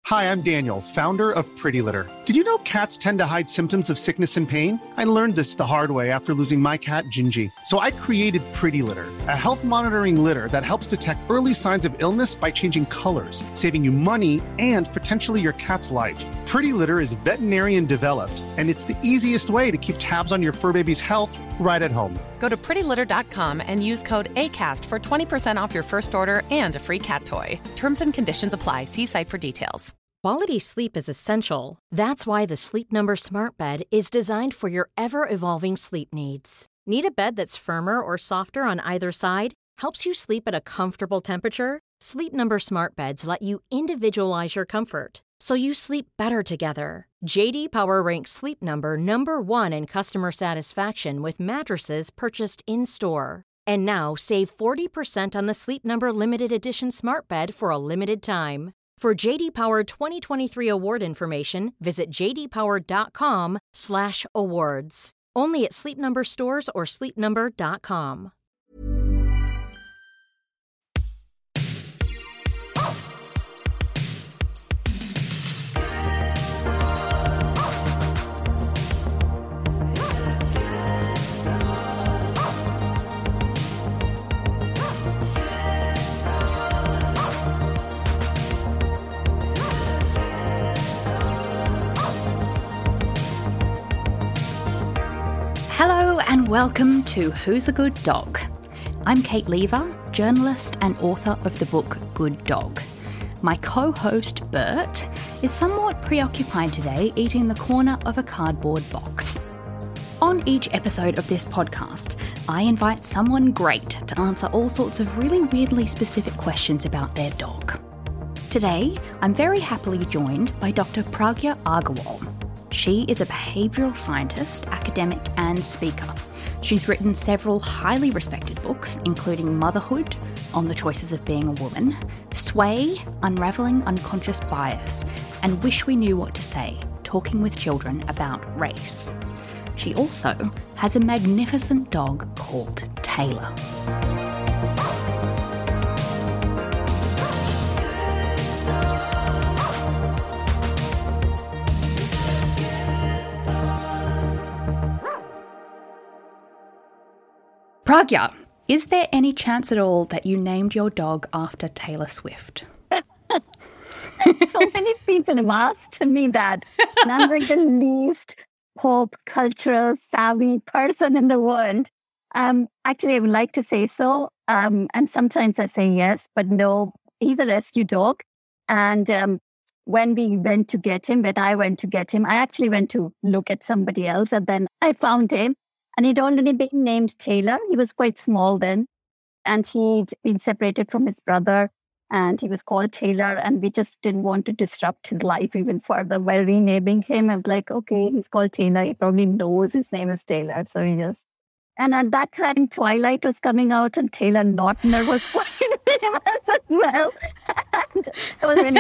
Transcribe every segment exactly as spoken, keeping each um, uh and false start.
Hi, I'm Daniel, founder of Pretty Litter. Did you know cats tend to hide symptoms of sickness and pain? I learned this the hard way after losing my cat, Gingy. So I created Pretty Litter, a health monitoring litter that helps detect early signs of illness by changing colors, saving you money and potentially your cat's life. Pretty Litter is veterinarian developed, and it's the easiest way to keep tabs on your fur baby's health right at home. Go to pretty litter dot com and use code ACAST for twenty percent off your first order and a free cat toy. Terms and conditions apply. See site for details. Quality sleep is essential. That's why the Sleep Number Smart Bed is designed for your ever-evolving sleep needs. Need a bed that's firmer or softer on either side? Helps you sleep at a comfortable temperature? Sleep Number Smart Beds let you individualize your comfort, so you sleep better together. J D Power ranks Sleep Number number one in customer satisfaction with mattresses purchased in-store. And now, save forty percent on the Sleep Number Limited Edition Smart Bed for a limited time. For J D Power twenty twenty-three award information, visit j d power dot com slash awards. Only at Sleep Number stores or sleep number dot com. Hello and welcome to Who's a Good Dog? I'm Kate Lever, journalist and author of the book Good Dog. My co-host Bert is somewhat preoccupied today eating the corner of a cardboard box. On each episode of this podcast, I invite someone great to answer all sorts of really weirdly specific questions about their dog. Today, I'm very happily joined by Doctor Pragya Agarwal. She is a behavioural scientist, academic and speaker. She's written several highly respected books, including Motherhood, On the Choices of Being a Woman, Sway, Unravelling Unconscious Bias, and Wish We Knew What to Say, Talking with Children About Race. She also has a magnificent dog called Taylor. Pragya, is there any chance at all that you named your dog after Taylor Swift? So many people have asked me that. And I'm like the least pop cultural savvy person in the world. Um, actually, I would like to say so. Um, and sometimes I say yes, but no, he's a rescue dog. And um, when we went to get him, when I went to get him, I actually went to look at somebody else and then I found him. And he'd already been named Taylor. He was quite small then. And he'd been separated from his brother. And he was called Taylor. And we just didn't want to disrupt his life even further by renaming him. I was like, okay, he's called Taylor. He probably knows his name is Taylor. So he just... And at that time, Twilight was coming out. And Taylor Lautner was quite famous as well. And it was really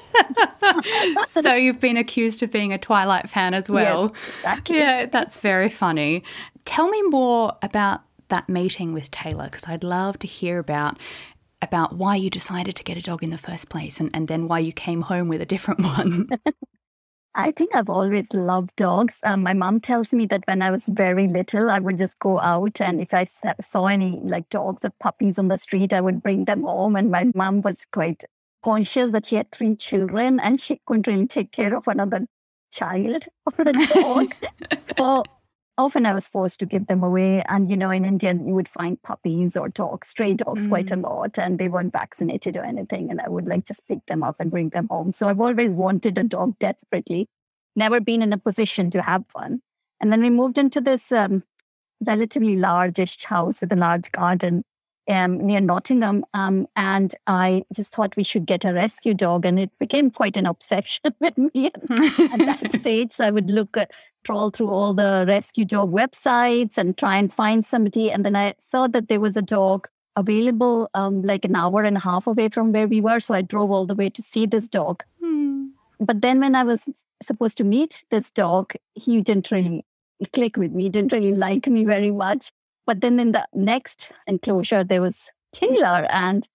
bad. So you've been accused of being a Twilight fan as well. Yes, exactly. Yeah, that's very funny. Tell me more about that meeting with Taylor, because I'd love to hear about about why you decided to get a dog in the first place and, and then why you came home with a different one. I think I've always loved dogs. Um, my mom tells me that when I was very little, I would just go out and if I saw any like dogs or puppies on the street, I would bring them home. And my mom was quite conscious that she had three children and she couldn't really take care of another child or a dog. So often I was forced to give them away. And, you know, in India, you would find puppies or dogs, stray dogs mm. quite a lot. And they weren't vaccinated or anything. And I would like just pick them up and bring them home. So I've always wanted a dog desperately. Never been in a position to have one. And then we moved into this um, relatively large-ish house with a large garden um, near Nottingham. Um, and I just thought we should get a rescue dog. And it became quite an obsession with me at that stage. So I would look at, trawl through all the rescue dog websites and try and find somebody. And then I saw that there was a dog available um, like an hour and a half away from where we were. So I drove all the way to see this dog. Hmm. But then when I was supposed to meet this dog, he didn't really click with me, didn't really like me very much. But then in the next enclosure, there was Taylor. And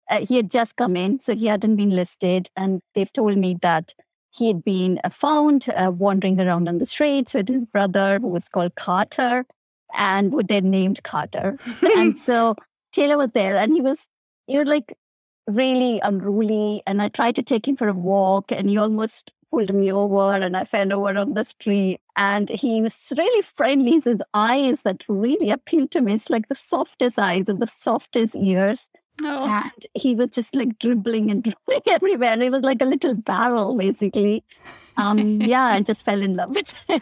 uh, he had just come in, so he hadn't been listed. And they've told me that he had been uh, found uh, wandering around on the streets with his brother, who was called Carter, and who they named Carter. And so Taylor was there, and he was, he was like really unruly. And I tried to take him for a walk, and he almost pulled me over, and I fell over on the street. And he was really friendly. His eyes that really appealed to me. It's like the softest eyes and the softest ears. Oh. And he was just like dribbling and dribbling everywhere. He was like a little barrel, basically. Um, yeah, I just fell in love with him.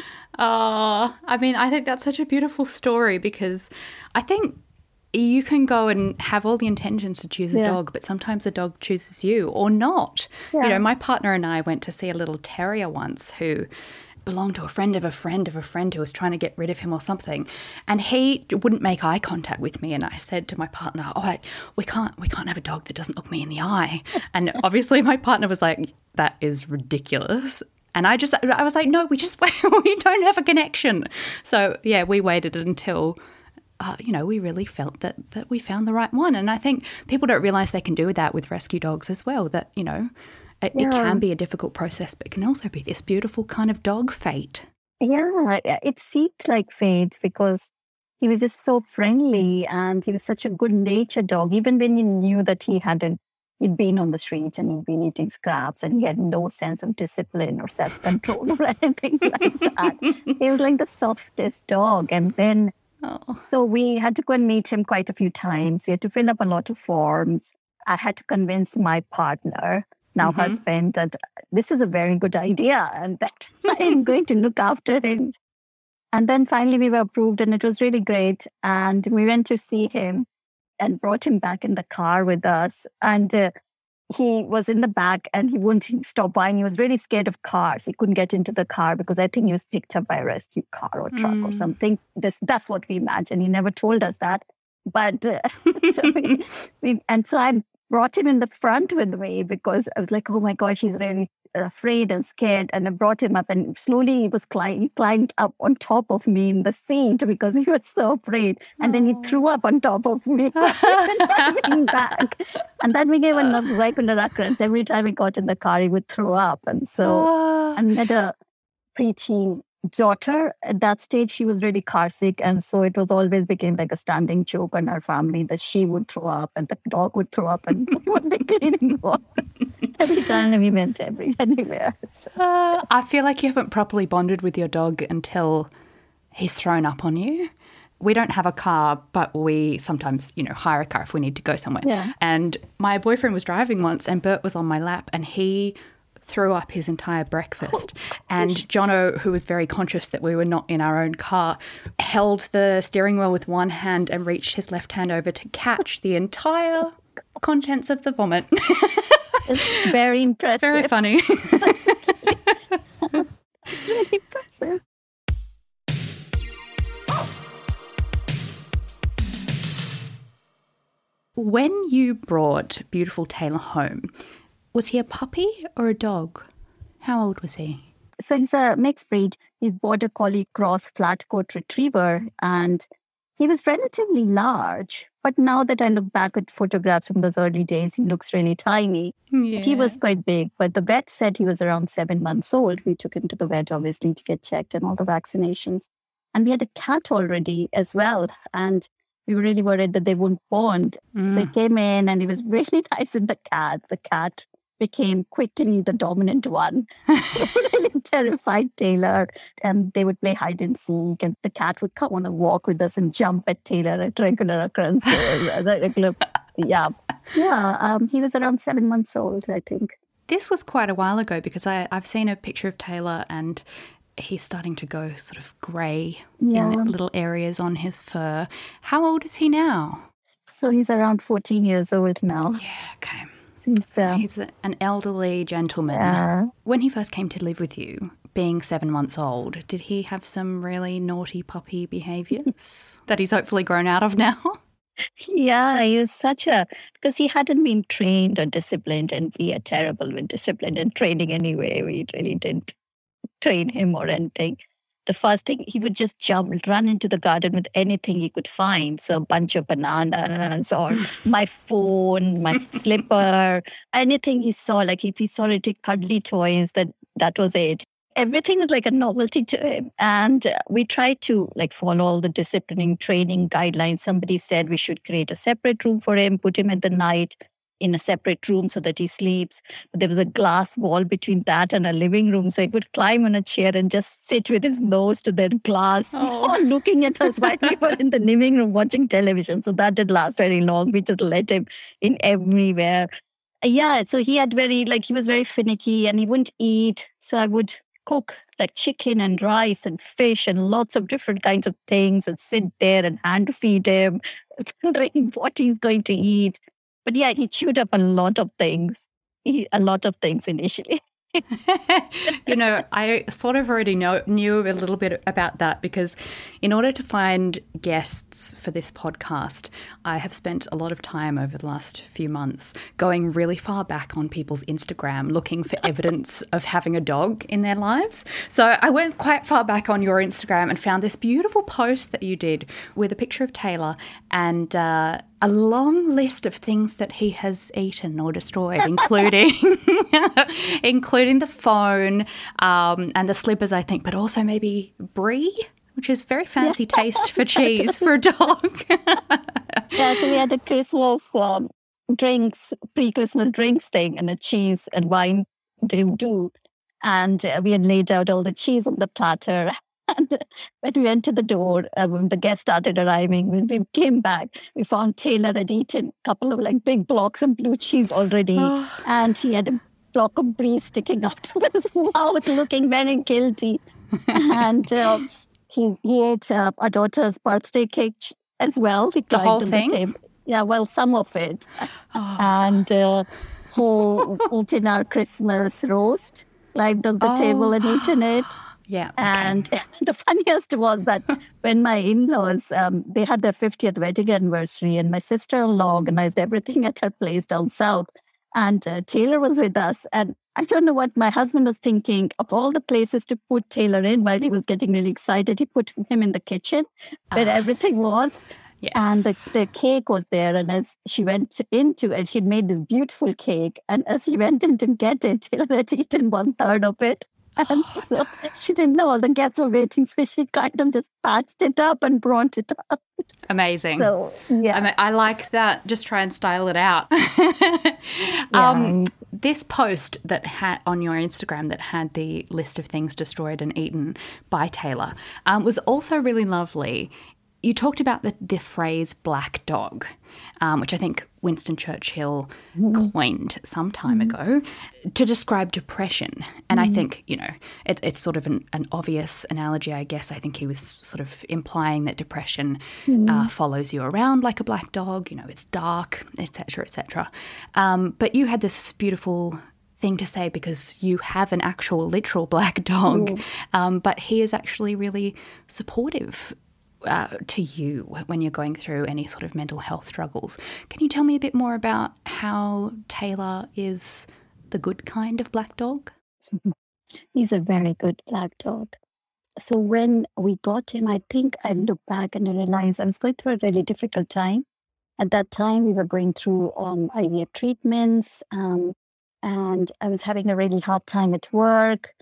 Oh, I mean, I think that's such a beautiful story, because I think you can go and have all the intentions to choose a Yeah. dog, but sometimes the dog chooses you or not. Yeah. You know, my partner and I went to see a little terrier once who belonged to a friend of a friend of a friend who was trying to get rid of him or something, and he wouldn't make eye contact with me. And I said to my partner, "Oh, I, we can't, we can't have a dog that doesn't look me in the eye." And obviously, my partner was like, "That is ridiculous." And I just, I was like, "No, we just, we don't have a connection." So yeah, we waited until, uh, you know, we really felt that that we found the right one. And I think people don't realise they can do that with rescue dogs as well. That, you know, it, Yeah. it can be a difficult process, but it can also be this beautiful kind of dog fate. Yeah, it seemed like fate because he was just so friendly and he was such a good-natured dog. Even when you knew that he hadn't, he'd been on the streets and he'd been eating scraps and he had no sense of discipline or self-control or anything like that. He was like the softest dog. And then, Oh. so we had to go and meet him quite a few times. We had to fill up a lot of forms. I had to convince my partner, now Mm-hmm. husband, that this is a very good idea and that I am going to look after him. And then finally we were approved and it was really great. And we went to see him and brought him back in the car with us. And uh, he was in the back and he wouldn't stop buying. He was really scared of cars. He couldn't get into the car because I think he was picked up by a rescue car or truck or Mm. something. This, that's what we imagined. He never told us that. But uh, so we, we, and so I brought him in the front with me because I was like, oh my gosh, he's really afraid and scared. And I brought him up and slowly he was climb, he climbed up on top of me in the seat because he was so afraid. And then he threw up on top of me driving back. And then we gave a regular occurrence. Every time we got in the car, he would throw up. And so Oh. I had a preteen daughter. At that stage, she was really car sick. And so it was always became like a standing joke in our family that she would throw up and the dog would throw up and we would be cleaning for every time we went every, anywhere. So, Uh, I feel like you haven't properly bonded with your dog until he's thrown up on you. We don't have a car, but we sometimes, you know, hire a car if we need to go somewhere. Yeah. And my boyfriend was driving once and Bert was on my lap and he threw up his entire breakfast. And Jono, who was very conscious that we were not in our own car, held the steering wheel with one hand and reached his left hand over to catch the entire contents of the vomit. it's very impressive. Very funny. It's really impressive. When you brought beautiful Taylor home, was he a puppy or a dog? How old was he? So he's a mixed breed. He's border collie cross flat coat retriever and he was relatively large. But now that I look back at photographs from those early days, he looks really tiny. Yeah. He was quite big, but the vet said he was around seven months old. We took him to the vet, obviously, to get checked and all the vaccinations. And we had a cat already as well. And we were really worried that they wouldn't bond. Mm. So he came in and he was really nice with the cat. The cat became quickly the dominant one. Really terrified Taylor. And they would play hide and seek. And the cat would come on a walk with us and jump at Taylor at regular occurrences. regular, yeah. Yeah. Um, he was around seven months old, I think. This was quite a while ago because I, I've seen a picture of Taylor and he's starting to go sort of grey Yeah. in little areas on his fur. How old is he now? So he's around fourteen years old now. Yeah, okay. Since, uh, He's a, an elderly gentleman. Yeah. When he first came to live with you, being seven months old, did he have some really naughty puppy behaviours that he's hopefully grown out of now? Yeah, he was such a, because he hadn't been trained or disciplined, and we are terrible with discipline and training anyway. We really didn't train him or anything. the first thing, he would just jump, run into the garden with anything he could find. So a bunch of bananas or my phone, my slipper, anything he saw. Like if he saw it, cuddly toys, that that was it. Everything was like a novelty to him. And uh, we tried to like follow all the disciplining training guidelines. Somebody said we should create a separate room for him, put him at the night in a separate room so that he sleeps. But there was a glass wall between that and a living room. So he would climb on a chair and just sit with his nose to the glass, oh. looking at us while we were in the living room watching television. So that didn't last very long. We just let him in everywhere. Yeah, so he had very, like, he was very finicky and he wouldn't eat. So I would cook like chicken and rice and fish and lots of different kinds of things and sit there and hand feed him, wondering what he's going to eat. But yeah, he chewed up a lot of things, he, a lot of things initially. You know, I sort of already know, knew a little bit about that because in order to find guests for this podcast, I have spent a lot of time over the last few months going really far back on people's Instagram looking for evidence of having a dog in their lives. So I went quite far back on your Instagram and found this beautiful post that you did with a picture of Taylor and uh, a long list of things that he has eaten or destroyed, including including the phone um, and the slippers, I think, but also maybe brie, which is very fancy yeah. taste for cheese for a dog. Yeah, so we had the Christmas um, drinks, pre-Christmas drinks thing, and a cheese and wine do do. And uh, we had laid out all the cheese on the platter. And when we went to the door, uh, when the guests started arriving, when we came back, we found Taylor had eaten a couple of like big blocks of blue cheese already. Oh. And he had a block of brie sticking out of his mouth, looking very guilty. And uh, he, he ate uh, our daughter's birthday cake as well. We the whole thing? The table. Yeah, well, some of it. Oh. And uh, he eaten our Christmas roast, climbed on the oh. table and eaten it. Yeah. Okay. And the funniest was that when my in-laws, um, they had their fiftieth wedding anniversary and my sister-in-law organized everything at her place down south. And uh, Taylor was with us. And I don't know what my husband was thinking. Of all the places to put Taylor in while he was getting really excited, he put him in the kitchen where oh. everything was. Yes. And the, the cake was there. And as she went into it, she'd made this beautiful cake. And as she went in to get it, Taylor had eaten one third of it. And so she didn't know all the guests were waiting, so she kind of just patched it up and brought it up. Amazing. So, yeah. I mean, I like that. Just try and style it out. yeah. um, this post that had on your Instagram that had the list of things destroyed and eaten by Taylor um, was also really lovely. You talked about the, the phrase black dog, um, which I think Winston Churchill mm. coined some time mm. ago to describe depression. And mm. I think, you know, it, it's sort of an, an obvious analogy, I guess. I think he was sort of implying that depression mm. uh, follows you around like a black dog. You know, it's dark, et cetera, et cetera. Um, but you had this beautiful thing to say because you have an actual literal black dog, mm. um, but he is actually really supportive Uh, to you when you're going through any sort of mental health struggles. Can you tell me a bit more about how Taylor is the good kind of black dog? He's a very good black dog. So when we got him, I think I looked back and I realized I was going through a really difficult time. At that time, we were going through um, I V F treatments um, and I was having a really hard time at work.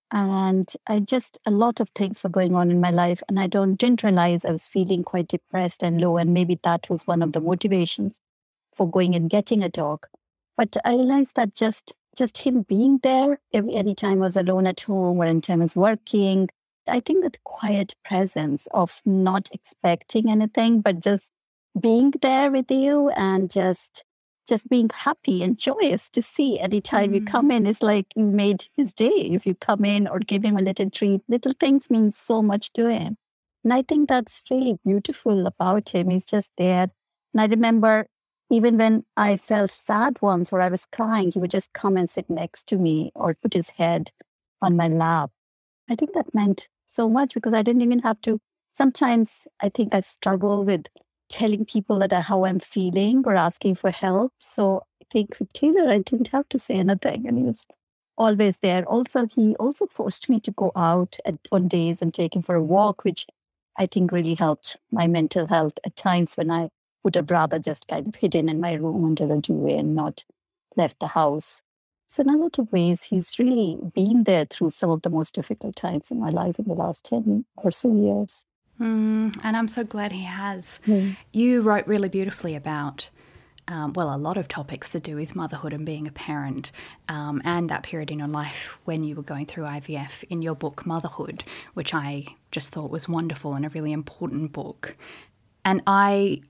And I just, a lot of things were going on in my life. And I don't didn't realize I was feeling quite depressed and low. And maybe that was one of the motivations for going and getting a dog. But I realized that just, just him being there, every anytime I was alone at home or anytime I was working, I think that quiet presence of not expecting anything, but just being there with you and just just being happy and joyous to see anytime mm. you come in. It's like you made his day. If you come in or give him a little treat, little things mean so much to him. And I think that's really beautiful about him. He's just there. And I remember even when I felt sad once or I was crying, he would just come and sit next to me or put his head on my lap. I think that meant so much because I didn't even have to. Sometimes I think I struggle with telling people that how I'm feeling or asking for help. So I think with Taylor, I didn't have to say anything. And he was always there. Also, he also forced me to go out at, on days and take him for a walk, which I think really helped my mental health at times when I would have rather just kind of hidden in my room under a duvet and not left the house. So in a lot of ways, he's really been there through some of the most difficult times in my life in the last ten or so years. Mm, and I'm so glad he has. Mm. You wrote really beautifully about, um, well, a lot of topics to do with motherhood and being a parent, um, and that period in your life when you were going through I V F in your book, Motherhood, which I just thought was wonderful and a really important book. And I...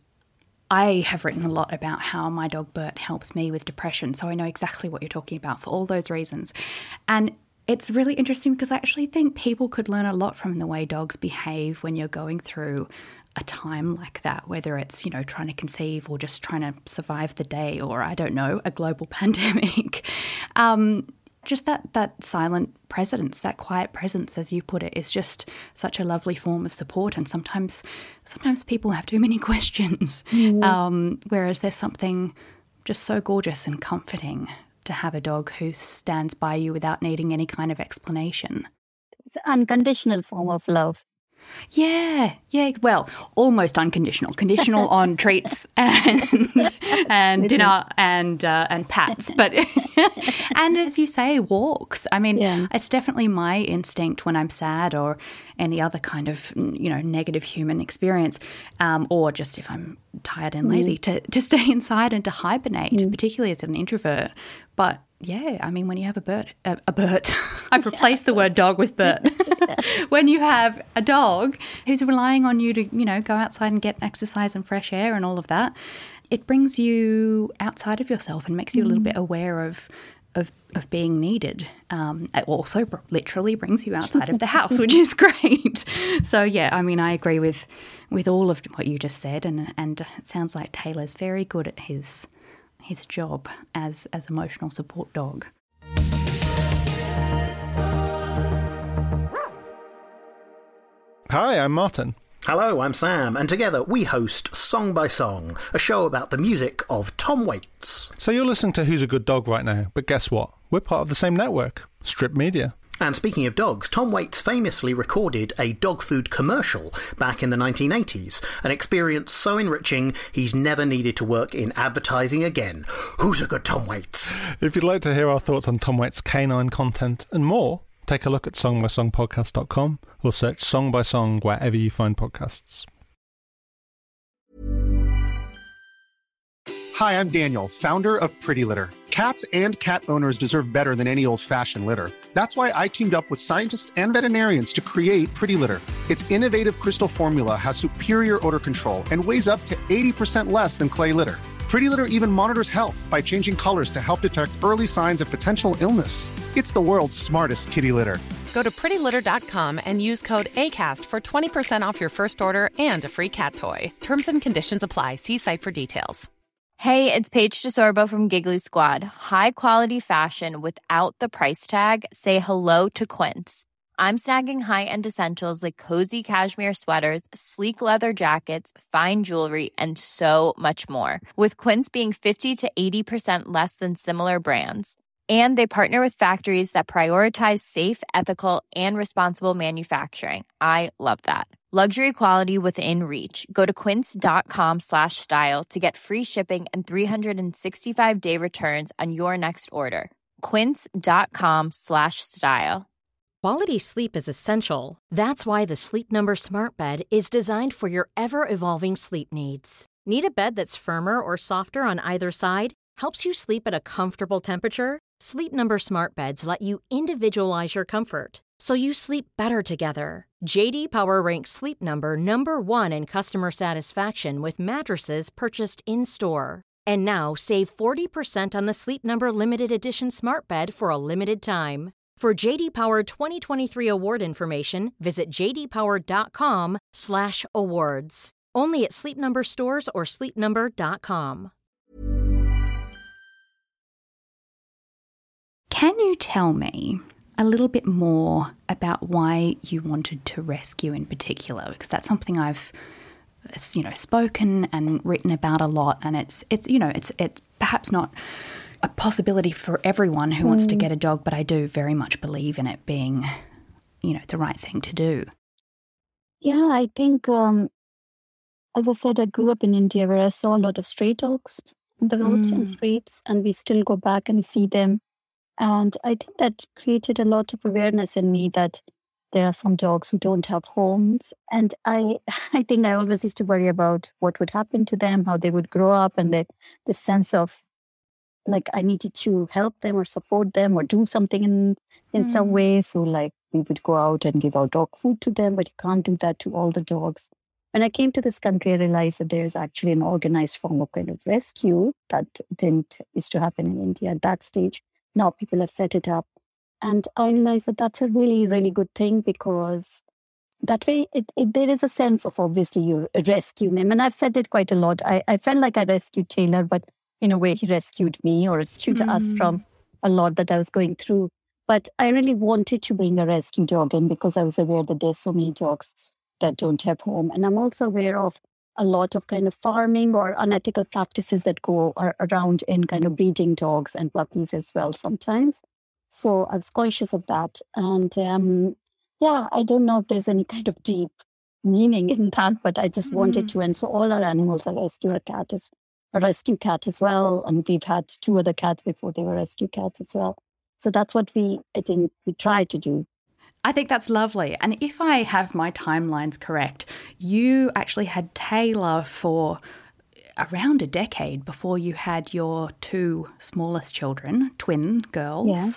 I have written a lot about how my dog Bert helps me with depression, so I know exactly what you're talking about for all those reasons. And it's really interesting because I actually think people could learn a lot from the way dogs behave when you're going through a time like that, whether it's, you know, trying to conceive or just trying to survive the day or, I don't know, a global pandemic. Um, just that, that silent presence, that quiet presence, as you put it, is just such a lovely form of support. And sometimes sometimes people have too many questions, mm. um, whereas there's something just so gorgeous and comforting to have a dog who stands by you without needing any kind of explanation. It's an unconditional form of love. Yeah, yeah. Well, almost unconditional. Conditional on treats and and dinner and uh, and pats, but and as you say, walks. I mean, yeah. It's definitely my instinct when I'm sad or any other kind of, you know, negative human experience, um, or just if I'm tired and lazy, mm. to to stay inside and to hibernate, mm. particularly as an introvert. But yeah, I mean, when you have a bird, a, a bird, I've replaced the word dog with bird. When you have a dog who's relying on you to, you know, go outside and get exercise and fresh air and all of that, it brings you outside of yourself and makes you a little bit aware of of, of being needed. Um, it also literally brings you outside of the house, which is great. So, yeah, I mean, I agree with with all of what you just said, and and it sounds like Taylor's very good at his his job as as emotional support dog. Hi, I'm Martin. Hello, I'm Sam, and together we host Song by Song, a show about the music of Tom Waits. So you're listening to Who's a Good Dog right now, but guess what? We're part of the same network, Strip Media. And speaking of dogs, Tom Waits famously recorded a dog food commercial back in the nineteen eighties, an experience so enriching he's never needed to work in advertising again. Who's a good Tom Waits? If you'd like to hear our thoughts on Tom Waits' canine content and more, take a look at song by song podcast dot com or search Song by Song wherever you find podcasts. Hi, I'm Daniel, founder of Pretty Litter. Cats and cat owners deserve better than any old-fashioned litter. That's why I teamed up with scientists and veterinarians to create Pretty Litter. Its innovative crystal formula has superior odor control and weighs up to eighty percent less than clay litter. Pretty Litter even monitors health by changing colors to help detect early signs of potential illness. It's the world's smartest kitty litter. Go to pretty litter dot com and use code ACAST for twenty percent off your first order and a free cat toy. Terms and conditions apply. See site for details. Hey, it's Paige DeSorbo from Giggly Squad. High quality fashion without the price tag. Say hello to Quince. I'm snagging high-end essentials like cozy cashmere sweaters, sleek leather jackets, fine jewelry, and so much more. With Quince being fifty to eighty percent less than similar brands. And they partner with factories that prioritize safe, ethical, and responsible manufacturing. I love that. Luxury quality within reach. Go to quince.com slash style to get free shipping and three sixty-five day returns on your next order. Quince.com slash style. Quality sleep is essential. That's why the Sleep Number Smart Bed is designed for your ever-evolving sleep needs. Need a bed that's firmer or softer on either side? Helps you sleep at a comfortable temperature? Sleep Number Smart Beds let you individualize your comfort, so you sleep better together. J D Power ranks Sleep Number number one in customer satisfaction with mattresses purchased in-store. And now save forty percent on the Sleep Number Limited Edition Smart Bed for a limited time. For J D Power twenty twenty-three award information, visit j d power dot com slash awards. Only at Sleep Number stores or sleep number dot com. Can you tell me a little bit more about why you wanted to rescue in particular? Because that's something I've, you know, spoken and written about a lot, and it's it's you know it's it's perhaps not a possibility for everyone who mm. wants to get a dog, but I do very much believe in it being, you know, the right thing to do. Yeah, I think, um, as I said, I grew up in India where I saw a lot of stray dogs on the roads mm. and streets, and we still go back and see them. And I think that created a lot of awareness in me that there are some dogs who don't have homes. And I I think I always used to worry about what would happen to them, how they would grow up, and the, the sense of, like, I needed to help them or support them or do something in, in mm. some way. So, like, we would go out and give out dog food to them, but you can't do that to all the dogs. When I came to this country, I realized that there's actually an organized form of kind of rescue that didn't used to happen in India at that stage. Now people have set it up. And I realized that that's a really, really good thing, because that way it, it, there is a sense of, obviously, you rescue them. And I've said it quite a lot. I, I felt like I rescued Taylor, but in a way he rescued me, or rescued mm. us from a lot that I was going through. But I really wanted to bring a rescue dog in because I was aware that there's so many dogs that don't have home. And I'm also aware of a lot of kind of farming or unethical practices that go ar- around in kind of breeding dogs and puppies as well sometimes. So I was conscious of that. And um, yeah, I don't know if there's any kind of deep meaning in that, but I just mm-hmm. wanted to. And so all our animals are rescue. Our cat is a rescue cat as well. And we've had two other cats before they were rescue cats as well. So that's what we, I think, we try to do. I think that's lovely. And if I have my timelines correct, you actually had Taylor for around a decade before you had your two smallest children, twin girls. Yeah.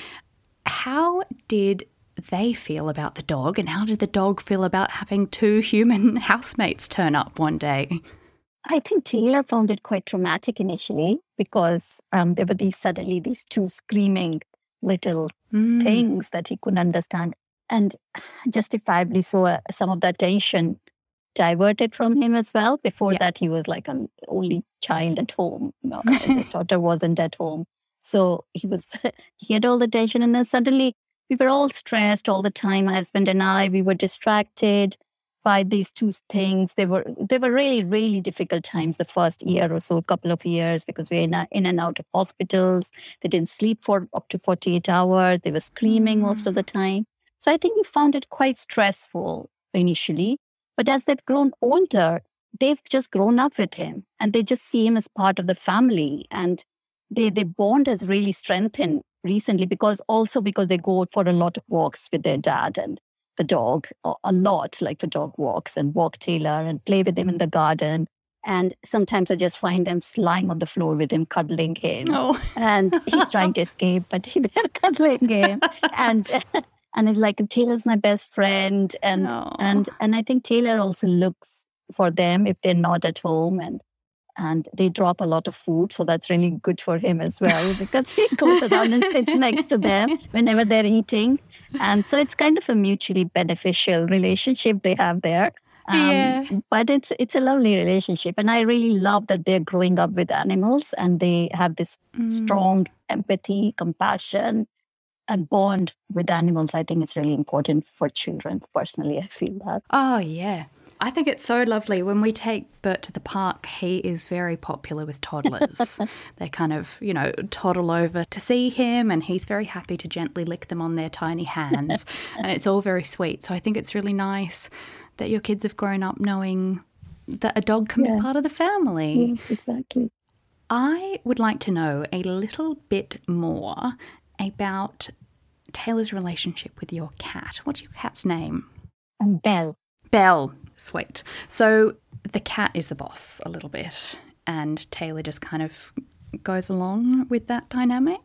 How did they feel about the dog, and how did the dog feel about having two human housemates turn up one day? I think Taylor found it quite traumatic initially, because um, there were these suddenly these two screaming little mm. things that he couldn't understand. And justifiably so, uh, some of the attention diverted from him as well. Before yeah. that, he was like an only child at home. You know, his daughter wasn't at home. So he was, he had all the attention. And then suddenly we were all stressed all the time. My husband and I, we were distracted by these two things. They were they were really, really difficult times the first year or so, a couple of years, because we were in, a, in and out of hospitals. They didn't sleep for up to forty-eight hours. They were screaming mm. most of the time. So I think we found it quite stressful initially. But as they've grown older, they've just grown up with him, and they just see him as part of the family. And they, their bond has really strengthened recently, because also because they go for a lot of walks with their dad and the dog, a lot, like for dog walks, and walk Taylor and play with him in the garden. And sometimes I just find them lying on the floor with him, cuddling him. Oh. And he's trying to escape, but they're cuddling him. And and it's like, Taylor's my best friend. And oh. and and I think Taylor also looks for them if they're not at home. And and they drop a lot of food. So that's really good for him as well, because he goes around and sits next to them whenever they're eating. And so it's kind of a mutually beneficial relationship they have there. Um, yeah. But it's it's a lovely relationship. And I really love that they're growing up with animals, and they have this mm. strong empathy, compassion, and bond with animals. I think it's really important for children. Personally, I feel that. Oh, yeah. I think it's so lovely. When we take Bert to the park, he is very popular with toddlers. They kind of, you know, toddle over to see him, and he's very happy to gently lick them on their tiny hands. And it's all very sweet. So I think it's really nice that your kids have grown up knowing that a dog can yeah. be part of the family. Yes, exactly. I would like to know a little bit more about Taylor's relationship with your cat. What's your cat's name? Um, Belle. Belle. Sweet. So the cat is the boss a little bit, and Taylor just kind of goes along with that dynamic.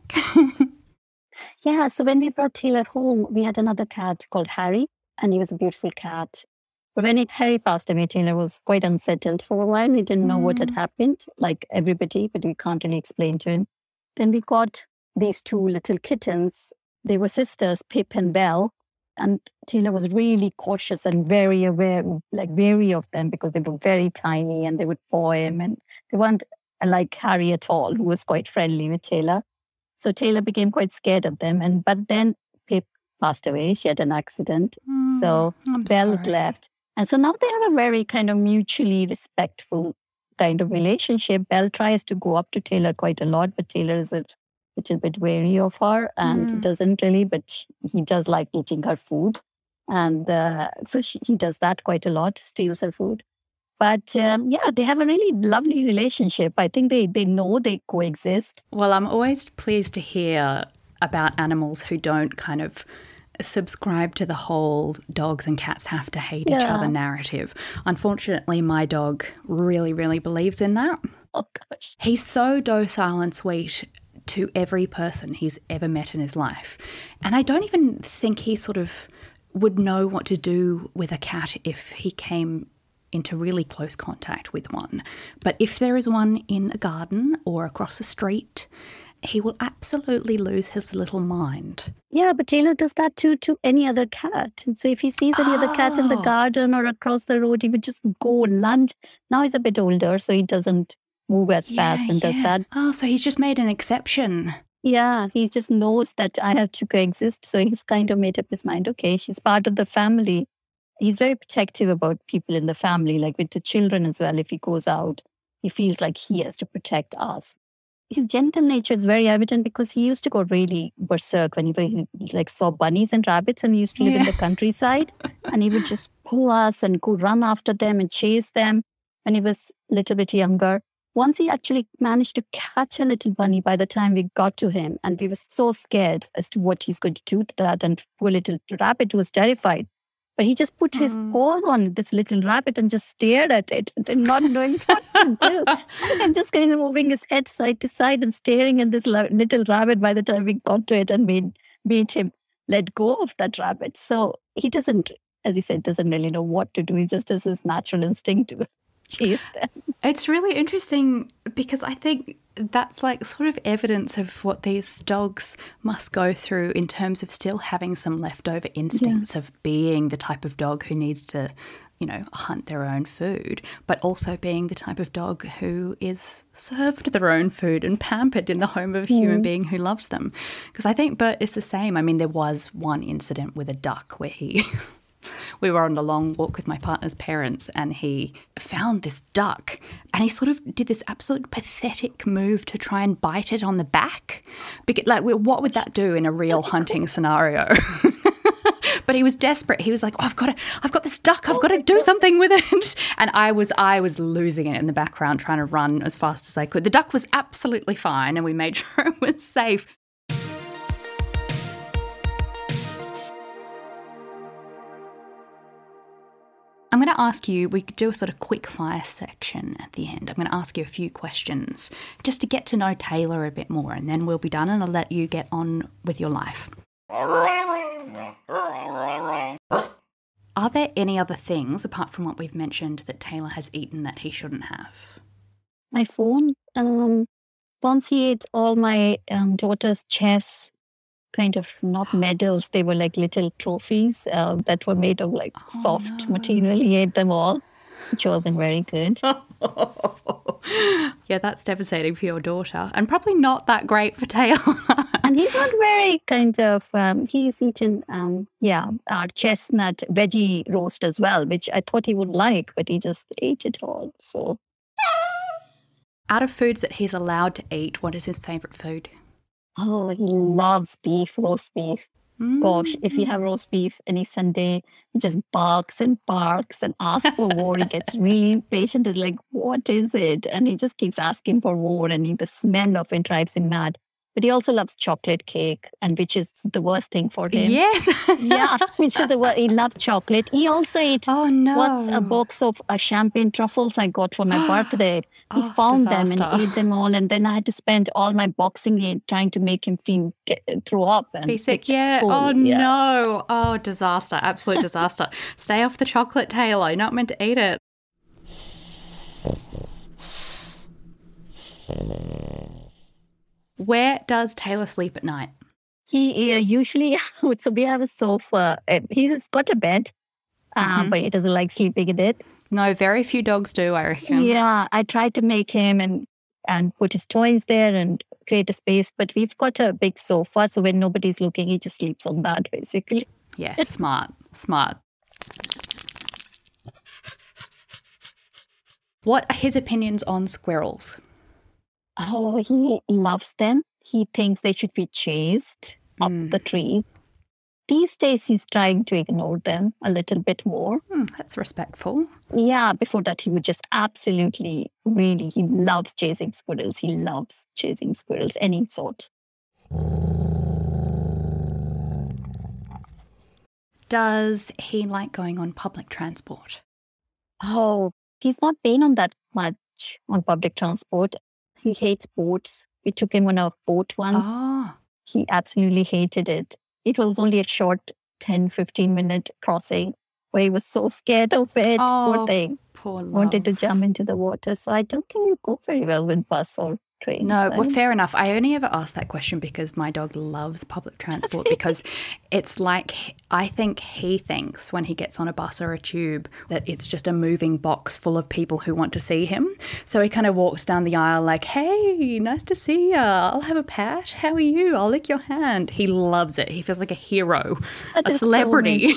Yeah, so when we brought Taylor home, we had another cat called Harry, and he was a beautiful cat. But when it, Harry passed away, Taylor was quite unsettled for a while. We didn't know mm. what had happened, like everybody, but we can't really explain to him. Then we got these two little kittens. They were sisters, Pip and Belle. And Taylor was really cautious and very aware, like wary of them, because they were very tiny and they would paw him. And they weren't like Harry at all, who was quite friendly with Taylor. So Taylor became quite scared of them. And but then Pip passed away. She had an accident. Mm, so I'm Belle sorry. left. And so now they have a very kind of mutually respectful kind of relationship. Belle tries to go up to Taylor quite a lot, but Taylor is a little bit wary of her and mm. doesn't really, but he does like eating her food. And uh, so she, he does that quite a lot, steals her food. But um, yeah, they have a really lovely relationship. I think they, they know they coexist. Well, I'm always pleased to hear about animals who don't kind of subscribe to the whole dogs and cats have to hate yeah. each other narrative. Unfortunately, my dog really, really believes in that. Oh, gosh. He's so docile and sweet to every person he's ever met in his life. And I don't even think he sort of would know what to do with a cat if he came into really close contact with one. But if there is one in a garden or across the street, he will absolutely lose his little mind. Yeah, but Taylor does that too to any other cat. And so if he sees any oh. other cat in the garden or across the road, he would just go lunge. Now he's a bit older, so he doesn't move as yeah, fast and yeah. does that. Oh, so he's just made an exception. Yeah, he just knows that I have to coexist. So he's kind of made up his mind, okay, she's part of the family. He's very protective about people in the family, like with the children as well. If he goes out, he feels like he has to protect us. His gentle nature is very evident because he used to go really berserk when he, he like saw bunnies and rabbits, and we used to live yeah. in the countryside, and he would just pull us and go run after them and chase them when he was a little bit younger. Once he actually managed to catch a little bunny by the time we got to him, and we were so scared as to what he's going to do to that, and poor little rabbit was terrified. But he just put his mm. paw on this little rabbit and just stared at it, and not knowing what to do. And just kind of moving his head side to side and staring at this little rabbit by the time we got to it and made, made him let go of that rabbit. So he doesn't, as he said, doesn't really know what to do. He just has his natural instinct to chase them. It's really interesting because I think that's like sort of evidence of what these dogs must go through in terms of still having some leftover instincts yeah. of being the type of dog who needs to, you know, hunt their own food, but also being the type of dog who is served their own food and pampered in the home of a human mm. being who loves them. Because I think Bert is the same. I mean, there was one incident with a duck where he... We were on a long walk with my partner's parents and he found this duck and he sort of did this absolute pathetic move to try and bite it on the back. Because, like, what would that do in a real hunting scenario? But he was desperate. He was like, oh, I've got to, I've got this duck. I've got to do something with it. And I was, I was losing it in the background trying to run as fast as I could. The duck was absolutely fine and we made sure it was safe. I'm going to ask you, we could do a sort of quick fire section at the end. I'm going to ask you a few questions just to get to know Taylor a bit more, and then we'll be done and I'll let you get on with your life. Are there any other things, apart from what we've mentioned, that Taylor has eaten that he shouldn't have? My phone. Um, once he ate all my um, daughter's chess, kind of not medals, they were like little trophies uh, that were made of like oh, soft no. material. He ate them all, which wasn't very good. Yeah, that's devastating for your daughter and probably not that great for Taylor. And he's not very kind of, um, he's eaten, um, yeah, our chestnut veggie roast as well, which I thought he would like, but he just ate it all. So, out of foods that he's allowed to eat, what is his favourite food? Oh, he loves beef, roast beef. Mm. Gosh, if you have roast beef any Sunday, he just barks and barks and asks for more. He gets really impatient. He's like, what is it? And he just keeps asking for more, and he, the smell of it drives him mad. But he also loves chocolate cake, and which is the worst thing for him. Yes. Yeah, which is the worst. He loves chocolate. He also ate oh, no. what's a box of uh, champagne truffles I got for my birthday. He oh, found disaster. them and ate them all, and then I had to spend all my Boxing Day trying to make him feel get, throw up. And be sick, yeah. Full. Oh, yeah. no. Oh, disaster. Absolute disaster. Stay off the chocolate, Taylor. You're not meant to eat it. Where does Taylor sleep at night? He uh, usually, so we have a sofa. Uh, he's got a bed, uh, mm-hmm. but he doesn't like sleeping in it. No, very few dogs do, I reckon. Yeah, I tried to make him and, and put his toys there and create a space, but we've got a big sofa, so when nobody's looking, he just sleeps on that, basically. Yeah, smart, smart. What are his opinions on squirrels? Oh, he loves them. He thinks they should be chased up Mm. the tree. These days, he's trying to ignore them a little bit more. Hmm, that's respectful. Yeah, before that, he would just absolutely, really, he loves chasing squirrels. He loves chasing squirrels, any sort. Does he like going on public transport? Oh, he's not been on that much on public transport. He hates boats. We took him on a boat once. Oh, He absolutely hated it. It was only a short ten, fifteen minute crossing where he was so scared of it. Oh, Poor thing. poor love. Wanted to jump into the water. So I don't think you go very well with bus or train. No, so- well, fair enough. I only ever asked that question because my dog loves public transport because it's like, I think he thinks when he gets on a bus or a tube that it's just a moving box full of people who want to see him. So he kind of walks down the aisle like, hey, nice to see ya. I'll have a pat. How are you? I'll lick your hand. He loves it. He feels like a hero, That a is so celebrity.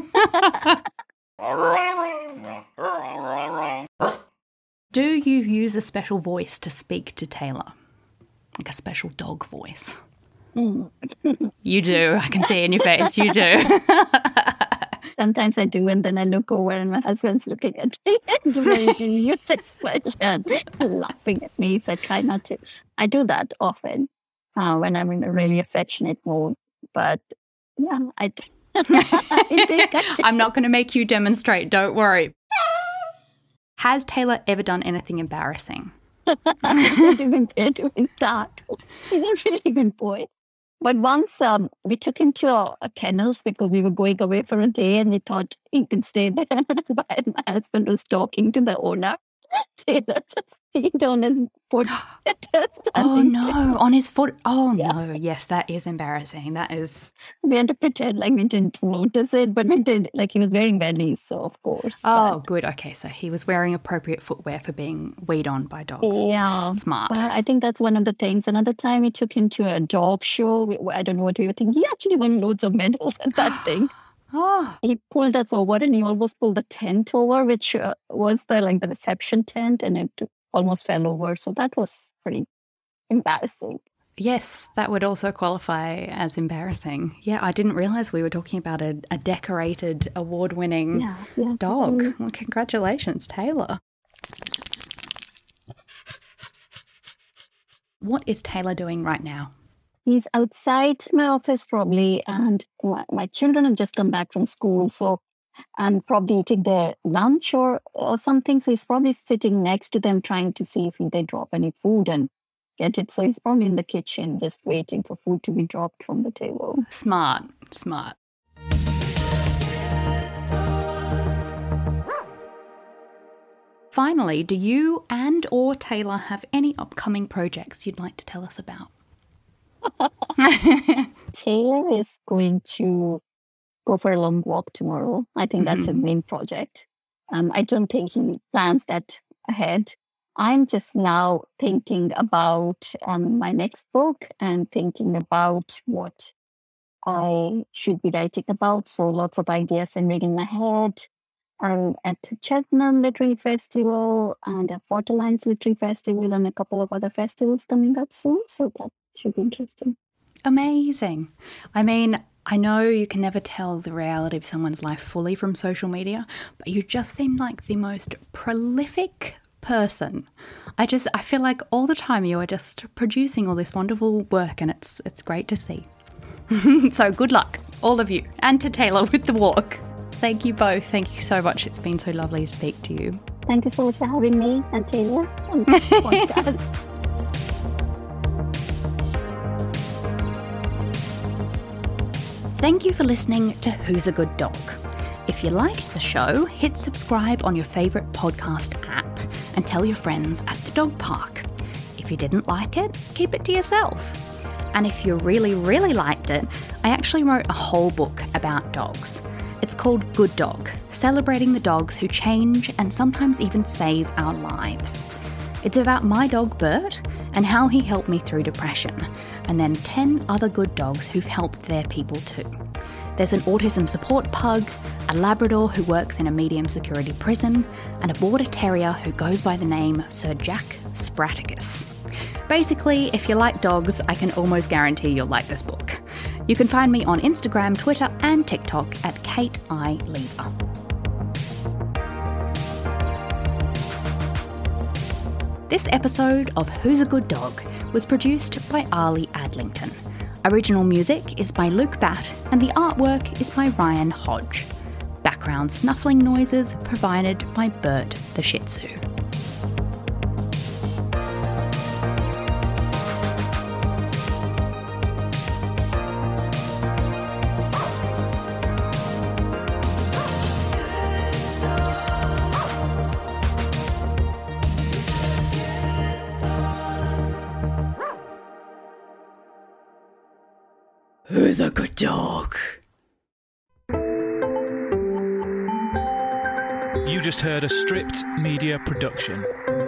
Do you use a special voice to speak to Taylor? Like a special dog voice? Mm. You do. I can see in your face. You do. Sometimes I do, and then I look over and my husband's looking at me and doing a use expression, laughing at me. So I try not to. I do that often uh, when I'm in a really affectionate mood. But yeah, I, I think I do. I'm not going to make you demonstrate. Don't worry. Has Taylor ever done anything embarrassing? They're doing, they're doing that. He's a really good boy. But once um, we took him to a, a kennels because we were going away for a day and we thought he could stay there. But my husband was talking to the owner. Taylor just peed on his foot. Oh, no. On his foot. Oh, Yeah. no. Yes, that is embarrassing. That is. We had to pretend like we didn't notice it, but we did. Like he was wearing wellies, so of course. Oh, good. Okay. So he was wearing appropriate footwear for being weed on by dogs. But, yeah. Smart. But I think that's one of the things. Another time we took him to a dog show. We- I don't know what we were thinking. He actually won loads of medals at that thing. Oh, He pulled us over and he almost pulled the tent over, which uh, was the like the reception tent, and it almost fell over. So that was pretty embarrassing. yes, that would also qualify as embarrassing. Yeah, I didn't realize we were talking about a, a decorated, award-winning Yeah, yeah. dog. Mm. Well, congratulations, Taylor. What is Taylor doing right now? He's outside my office probably, and my, my children have just come back from school, so and probably eating their lunch or, or something. So he's probably sitting next to them trying to see if they drop any food and get it. So he's probably in the kitchen just waiting for food to be dropped from the table. Smart, smart. Finally, do you and or Taylor have any upcoming projects you'd like to tell us about? Taylor is going to go for a long walk tomorrow. I think that's his main project. Um, I don't think he plans that ahead. I'm just now thinking about um, my next book and thinking about what I should be writing about. So lots of ideas simmering in my head. I'm at Cheltenham Literary Festival and at Fort Alliance Literary Festival and a couple of other festivals coming up soon. So that should be interesting. Amazing. I mean, I know you can never tell the reality of someone's life fully from social media, but you just seem like the most prolific person. I just, I feel like all the time you are just producing all this wonderful work, and it's it's great to see. So good luck, all of you, and to Taylor with the walk. Thank you both. Thank you so much. It's been so lovely to speak to you. Thank you so much for having me and Taylor on this podcast. Thank you for listening to Who's a Good Dog. If you liked the show, hit subscribe on your favourite podcast app and tell your friends at the dog park. If you didn't like it, keep it to yourself. And if you really, really liked it, I actually wrote a whole book about dogs. It's called Good Dog, celebrating the dogs who change and sometimes even save our lives. It's about my dog Bert and how he helped me through depression, and then ten other good dogs who've helped their people too. There's an autism support pug, a Labrador who works in a medium security prison, and a Border Terrier who goes by the name Sir Jack Spraticus. Basically, if you like dogs, I can almost guarantee you'll like this book. You can find me on Instagram, Twitter, and TikTok at Kate I. Lever. This episode of Who's a Good Dog was produced by Ali Adlington. Original music is by Luke Batt, and the artwork is by Ryan Hodge. Background snuffling noises provided by Bert the Shih Tzu. Who's a good dog? You just heard a Stripped Media production.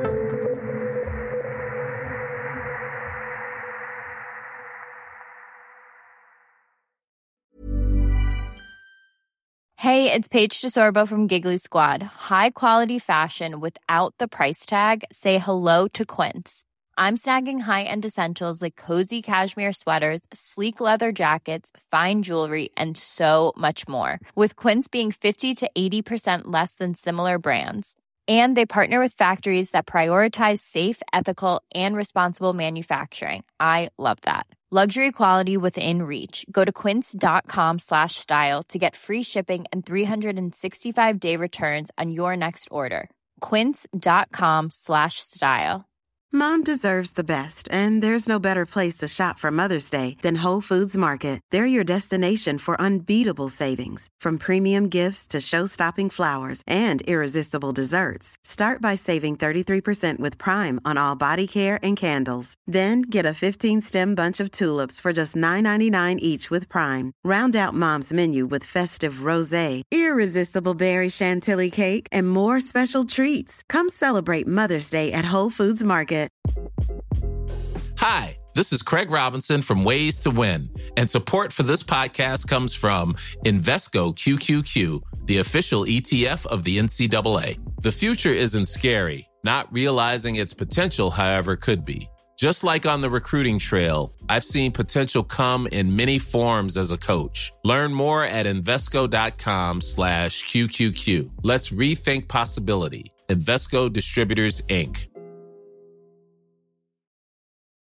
Hey, it's Paige DeSorbo from Giggly Squad. High quality fashion without the price tag. Say hello to Quince. I'm snagging high-end essentials like cozy cashmere sweaters, sleek leather jackets, fine jewelry, and so much more. With Quince being fifty to eighty percent less than similar brands. And they partner with factories that prioritize safe, ethical, and responsible manufacturing. I love that. Luxury quality within reach. Go to quince.com slash style to get free shipping and three sixty-five day returns on your next order. Quince.com slash style. Mom deserves the best, and there's no better place to shop for Mother's Day than Whole Foods Market. They're your destination for unbeatable savings, from premium gifts to show-stopping flowers and irresistible desserts. Start by saving thirty-three percent with Prime on all body care and candles. Then get a fifteen-stem bunch of tulips for just nine ninety-nine each with Prime. Round out Mom's menu with festive rosé, irresistible berry chantilly cake, and more special treats. Come celebrate Mother's Day at Whole Foods Market. Hi, this is Craig Robinson from Ways to Win, and support for this podcast comes from Invesco Q Q Q, the official E T F of the N C double A. The future isn't scary. Not realizing its potential, however, could be. Just like on the recruiting trail, I've seen potential come in many forms as a coach. Learn more at Invesco.com slash QQQ. Let's rethink possibility. Invesco Distributors, Incorporated.